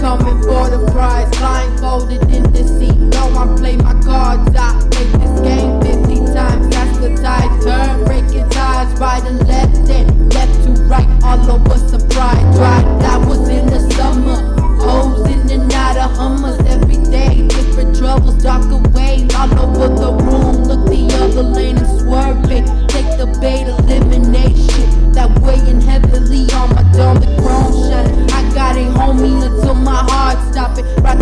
coming for the prize. Blindfolded in deceit, no one play my cards. I make this game 50 times, that's the tide turn. Breaking ties, right and left and left to right, all over surprise. Right, that was in the summer. Hoes in and out of Hummers every day. Different troubles, darker ways, all over the room. Look the other lane and swerve it. Take the bait, elimination. That weighing heavily on my dumb chrome shine. I got it, homie, until my heart stop it. Right